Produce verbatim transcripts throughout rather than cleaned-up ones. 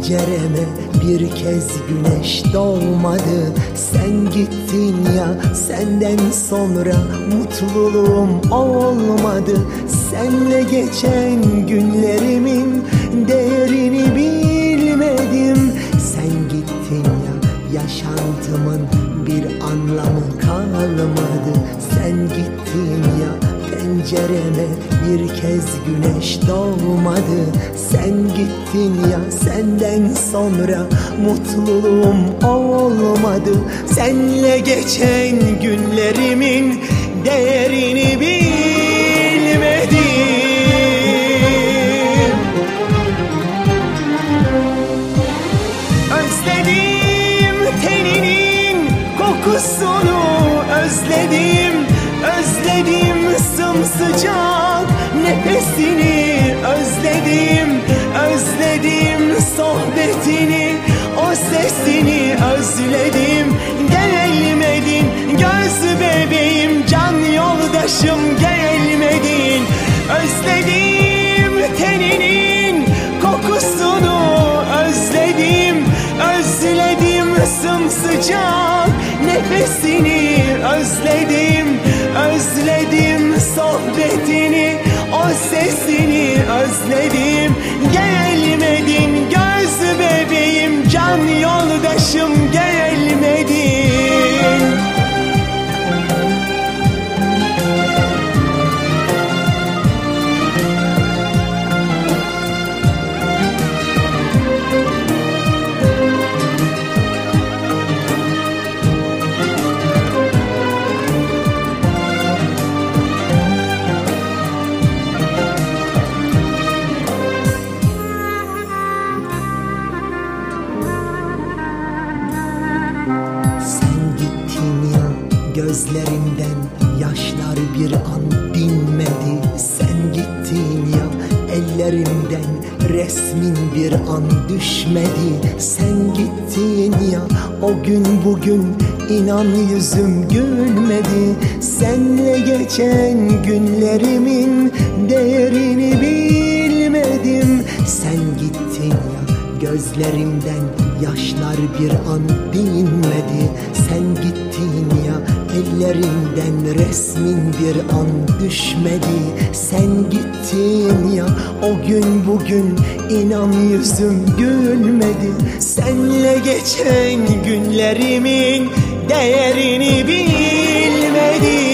pencereme bir kez güneş doğmadı. Sen gittin ya, senden sonra mutluluğum olmadı. Senle geçen günlerimin değerini bilmedim. Sen gittin ya, yaşantımın bir anlamı kalmadı. Sen gittin ya, pencereme bir kez güneş doğmadı. Sen gittin ya, senden sonra mutluluğum olmadı. Senle geçen günlerimin değerini bilmedim. Özledim teninin kokusunu, özledim, özledim sımsıcak nefesini, özledim, özledim sohbetini, o sesini özledim. Gelmedin göz bebeğim, can yoldaşım gelmedin. Özledim teninin kokusunu, özledim, özledim sımsıcak nefesini, özledim, özledim sohbetini, o sesini özledim. Gelmedin göz bebeğim, can yoldaşım gelmedin. Gözlerimden yaşlar bir an dinmedi. Sen gittin ya, ellerimden resmin bir an düşmedi. Sen gittin ya, o gün bugün inan yüzüm gülmedi. Senle geçen günlerimin değerini bilmedim. Sen gittin ya, gözlerimden yaşlar bir an dinmedi. Sen gittin ya, ellerinden resmin bir an düşmedi. Sen gittin ya, o gün bugün inan yüzüm gülmedi. Senle geçen günlerimin değerini bilmedim.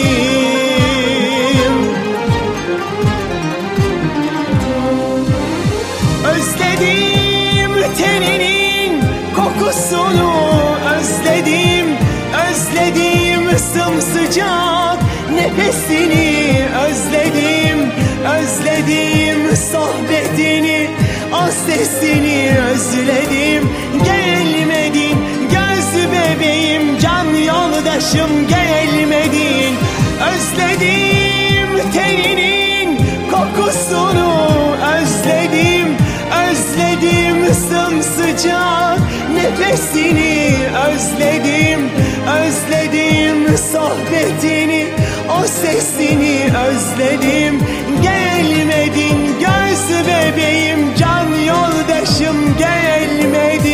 Özledim teninin kokusunu, özledim, özledim sımsıcak nefesini, özledim, özledim sohbetini, o sesini özledim. Gelmedin göz bebeğim, can yoldaşım gelmedin. Özledim teninin kokusunu, özledim, özledim sımsıcak nefesini, özledim, özledim sohbetini, o sesini özledim. Gelmedin göz bebeğim, can yoldaşım gelmedi.